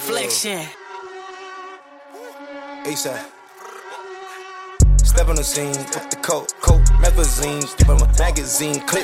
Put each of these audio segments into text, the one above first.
Flexion. ASAP. Step on the scene with the coat, magazines, keep on my magazine, clip.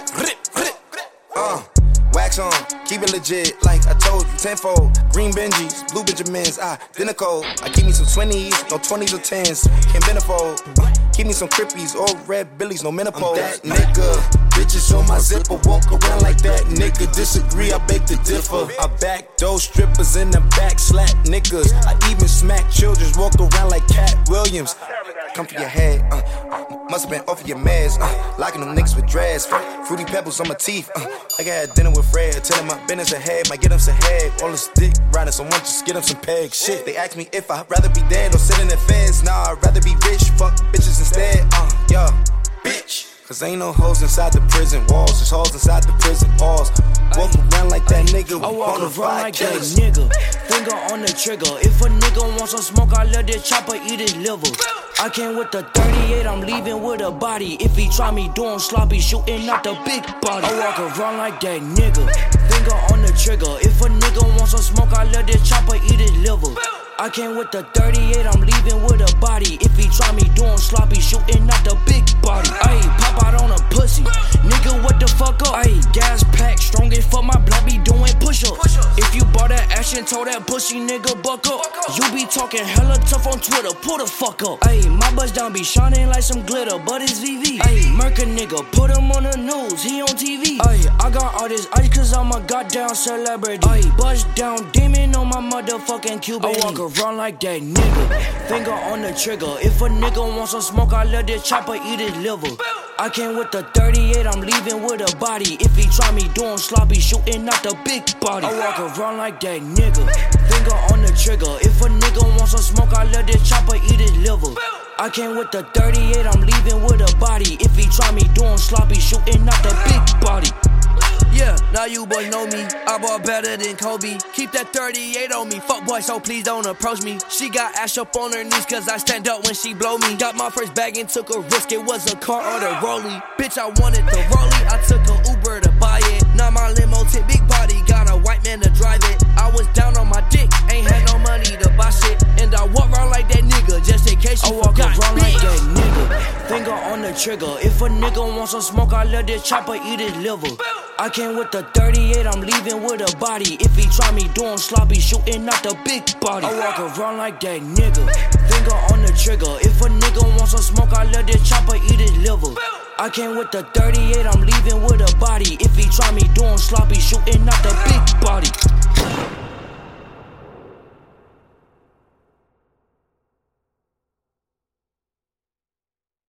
Wax on, keep it legit, like I told you, tenfold. Green Benjis, blue Benjamins, identical. I give me some 20s, no 20s or 10s, can't bend a fold. Keep me some crippies or red billies, no menopause. I'm that nigga, bitches on my zipper, walk around like that nigga. Disagree, I beg to differ. I back those strippers in the back, slap niggas. I even smack children, walk around like Cat Williams. Come for your head, must've been off of your meds, locking them niggas with dreads, fruity pebbles on my teeth, I got dinner with Fred, telling my business ahead, might get him some head, all this dick riding, so won't just get him some pegs, shit, they ask me if I'd rather be dead or sit in the feds, nah, I'd rather be rich, fuck bitches instead, yeah, bitch. Cause ain't no hoes inside the prison walls, just hoes inside the prison walls. Walk around like that nigga, I walk around like that nigga, finger on the trigger. If a nigga wants some smoke, I let this chopper eat his liver. I came with the 38, I'm leaving with a body. If he try me doing sloppy, shooting out the big body. I walk around like that nigga, finger on the trigger. If a nigga wants some smoke, I let this chopper eat his liver. I came with the 38, I'm leaving with a body. If he try me doing sloppy, shooting out the big body. Ayy, pop out on a pussy, nigga, what the fuck up? Ayy, gas pack, strong as fuck, my blood be doing push-ups. If you bought that action, told that pussy nigga buck up. You be talking hella tough on Twitter, pull the fuck up. Ayy, my bust down be shining like some glitter, but it's VV. Ayy, murk a nigga, put him on the news, he on TV. Ayy, I got all this ice cause I'm a goddamn celebrity. Ayy, bust down demon on my motherfucking Cuban. I walk around like that nigga, finger on the trigger. If a nigga wants some smoke, I let this chopper eat his liver. I came with the 38, I'm leaving with a body. If he try me doing sloppy, shooting out the big body. I walk around like that nigga, finger on the trigger. If a nigga wants some smoke, I let this chopper eat his liver. I came with the 38, I'm leaving with a body. If he try me doing sloppy, shooting out the big body. Yeah, now you boys know me, I bought better than Kobe. Keep that 38 on me, fuck boy, so please don't approach me. She got ash up on her knees cause I stand up when she blow me. Got my first bag and took a risk, it was a car or the rollie. Bitch, I wanted the rollie, I took a Uber to buy it. Now my limo tip big body, got a white man to drive it. I was down on my dick, ain't had no money to buy shit. And I walk around like that nigga, just in case you forgot. I walk around like that nigga, finger on the trigger. If a nigga wants some smoke, I let this chopper eat his liver. I came with the 38, I'm leaving with a body. If he try me doing sloppy, shooting out the big body. I walk around like that nigga, finger on the trigger. If a nigga wants some smoke, I let this chopper eat his liver. I came with the 38, I'm leaving with a body. If he try me doing sloppy, shooting out the big body.